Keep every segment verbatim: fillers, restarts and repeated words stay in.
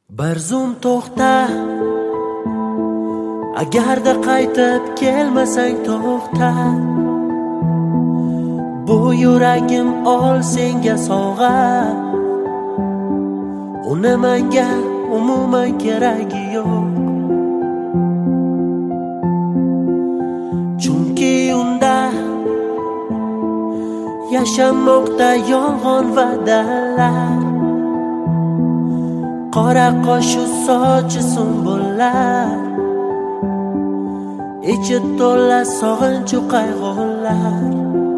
Bir zum to'xta, agarda qaytib kelmasang to'xta. Bu yuragim ol senga sovg'a, uni menga umuman keragi yo'q. Chunki unda yashamoqda yolg'on va'dalar, qora qoshu sochi sumbullar, ichi to'la sog'inchu qayg'ular.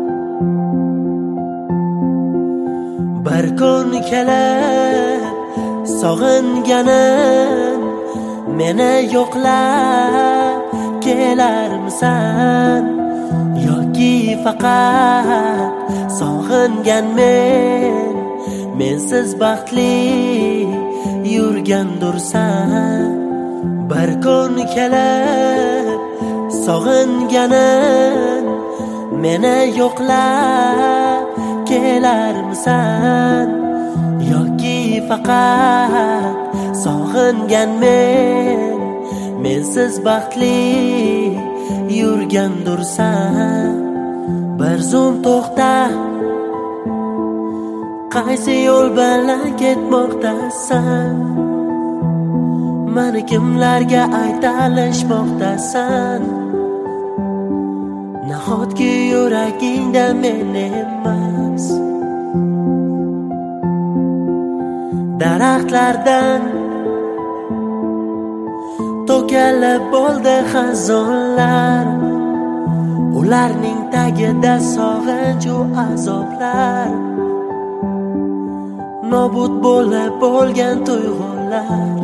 Bir kun kelib sog'inganim meni yo'qlab kelarmisan, yoki faqat sog'ingan men mensiz baxtli yurgandursan. Bir kun kelib sog'inganim meni yo'qlab kelarmisan, yoki faqat sog'ingan men mensiz baxtli yurgandursan. Bir zum to'xta, qaysi yo'l bilan ketmoqdasan? Mani kimlarga aytalishmoqdasan? Nahotki yuragingda men emas? Daraxtlardan to'kilib bo'ldi xazonlar, ularning tagida sog'inch u azoblar, nobud bo'lib bo'lgan tuyg'ular.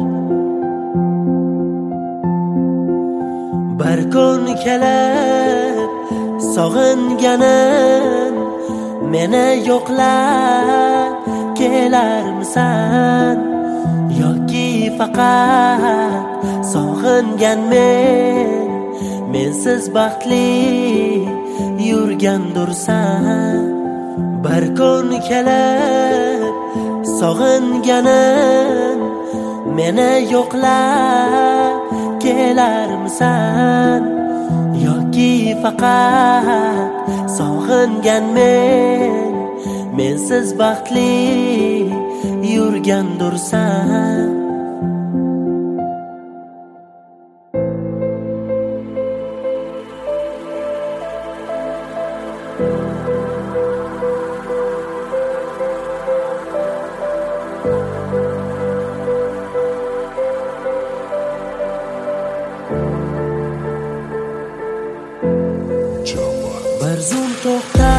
Bir kun kelib sog'inganim meni yo'qlab kelarmisan, yoki faqat sog'ingan men mensiz baxtli yurgandursan. Bir kun kelib sog'inganim meni yo'qlab kelarmisan, yoki faqat sog'ingan men mensiz baxtli yurgandursan. Bir zum to'xta,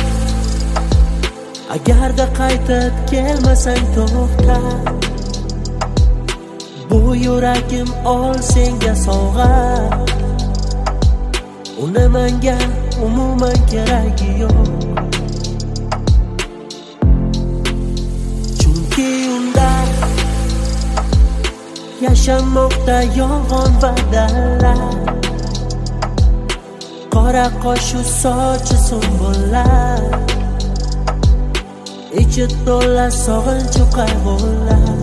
agarda qaytib kelmasang to'xta. Bu yuragim ol senga sovg'a, uni menga umuman keragi yo'q. Chunki unda yashamoqda yolg'on va'dalar, qora qoshu sochi sumbullar, ichi to'la sog'inchu qayg'ular.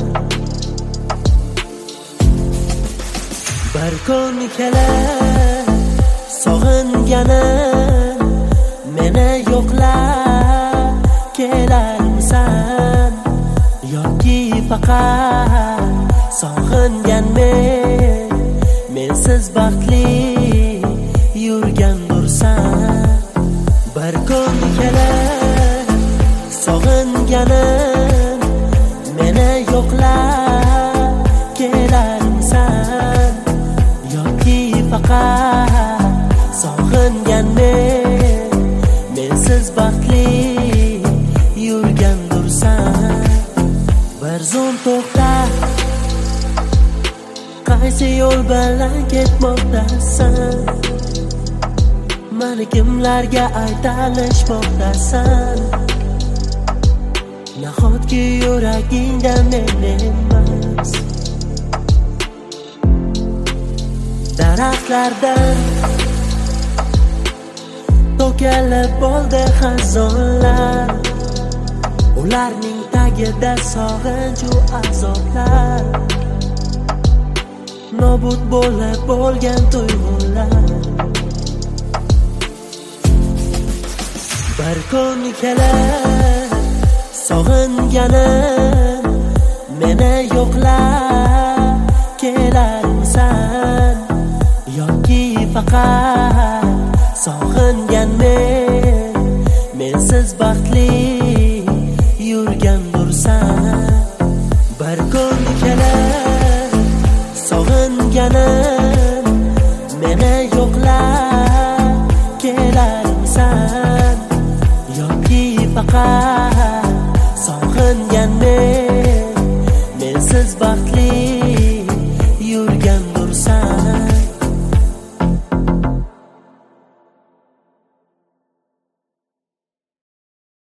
Bir kun kelib sog'inganim meni yo'qlab kelarmisan, yoki faqat sog'ingan men mensiz baxtli yurgandursan. Bir kun kelib sog'inganim meni yo'qlab kelarmisan, yoki faqat sog'ingan men mensiz baxtli yurgandursan. Bir zum to'xta, qaysi yo'l bilan ketmoqdasan? Mani kimlarga aytalishmoqdasan? Nahotki yuragingda men emas? Daraxtlardan to'kilib bo'ldi xazonlar, ularning tagida sog'inch u azoblar, nobud bo'lib bo'lgan tuyg'ular. Bir kun kelar sog'inganim meni yo'qlab kelarmisan, yoki faqat sog'ingan men mensiz baxtli yurgandursan. Bir kun kelar sog'inganim